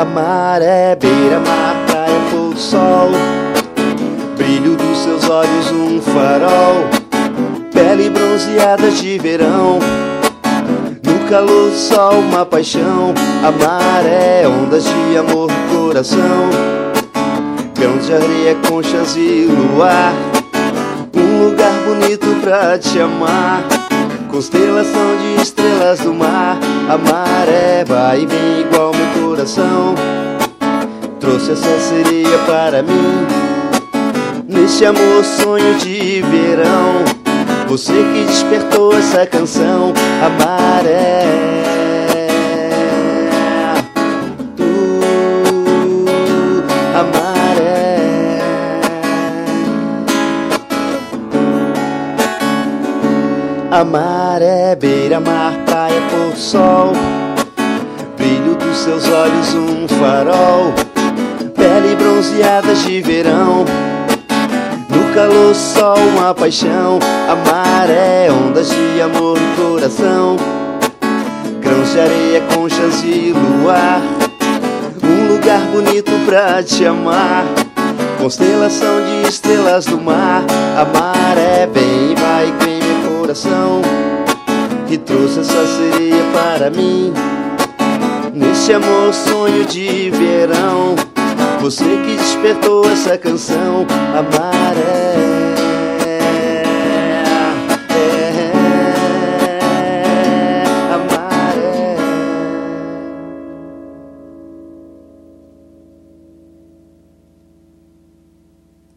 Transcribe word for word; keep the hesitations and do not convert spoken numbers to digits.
A maré, beira-mar, praia, pôr do sol, brilho dos seus olhos, um farol, pele bronzeada de verão, no calor do sol, uma paixão. A maré, ondas de amor no coração, grãos de areia, conchas e luar, um lugar bonito pra te amar, constelação de estrelas do mar. A maré vai e vem igual meu coração, trouxe essa sereia para mim, nesse amor sonho de verão, você que despertou essa canção. A maré, uh, a maré, a maré, beira-mar, praia, pôr do sol, brilho dos seus olhos, um farol, pele bronzeada de verão, no calor do sol, uma paixão. A maré, ondas de amor no coração, grãos de areia, conchas e luar, um lugar bonito pra te amar, constelação de estrelas do mar. A maré vem e vai e vem meu coração, que trouxe essa sereia para mim, nesse amor sonho de verão, você que despertou essa canção. A maré,